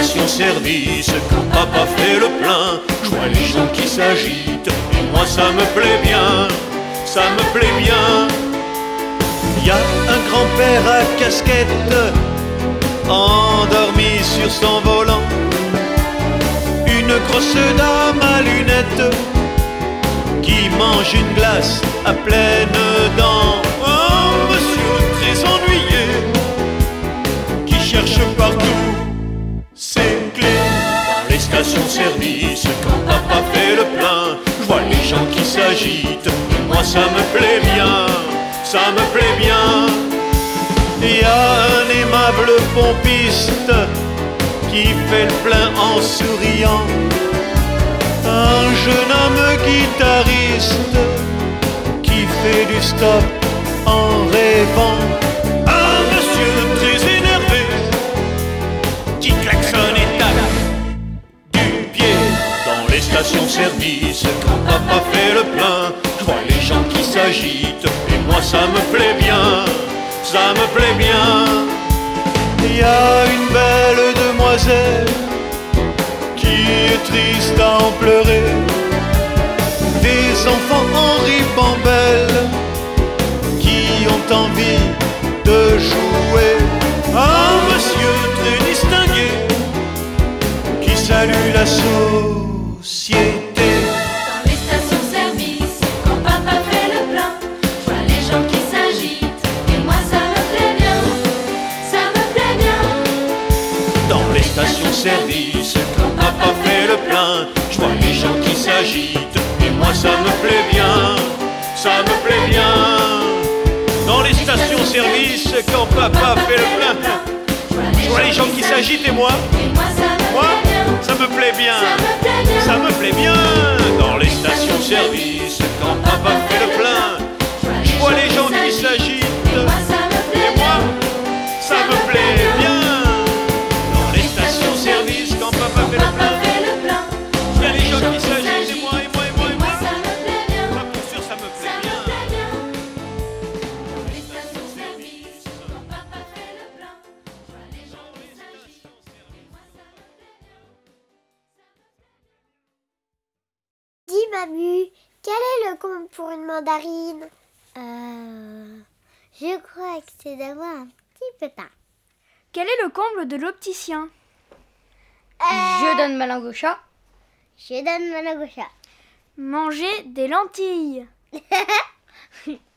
station-service, quand papa fait le plein, je vois les gens qui s'agitent, et moi ça me plaît bien, ça me plaît bien. Il y a un grand-père à casquette, endormi sur son volant, une grosse dame à lunettes, qui mange une glace à pleines dents. Un monsieur très ennuyé, qui cherche partout ses clés. Dans les stations-service, quand papa fait le plein, je vois les gens qui s'agitent, et moi ça me plaît bien, ça me plaît bien. Il y a un aimable pompiste qui fait le plein en souriant, un jeune homme guitariste qui fait du stop en rêvant, un monsieur très énervé qui klaxonne et tape du pied. Dans les stations-service, quand papa fait le plein, je vois les gens qui s'agitent, et moi ça me plaît bien, ça me plaît bien. Il y a une belle demoiselle qui est triste à en pleurer, des enfants en ribambelle qui ont envie de jouer, un monsieur très distingué qui salue la société. Dans les stations-service, quand papa fait le plein, je vois les gens qui s'agitent, et moi ça me plaît bien, ça me plaît bien. Dans les stations-service, quand papa fait le plein, je vois les gens qui s'agitent, et moi ça me plaît bien, ça me plaît bien. Dans les stations-service, quand papa fait le plein, je vois les gens qui s'agitent, et moi ça me plaît bien, ça me plaît bien. Dans les stations-service, quand papa fait le plein, je vois les gens qui s'agitent, et moi ça me plaît bien. Dans les stations-service, quand papa fait le plein, je vois les gens qui s'agitent, et moi ça me plaît bien, ça pour sûr ça me plaît bien. Dans les stations-service, quand papa fait le plein, je vois les gens qui s'agitent, et moi ça me plaît bien. Dis Mamu, quel est le comble pour une mandarine? Je crois que c'est d'avoir un petit pépin. Quel est le comble de l'opticien? Je donne ma langue au chat. Je donne ma langue au chat. Manger des lentilles.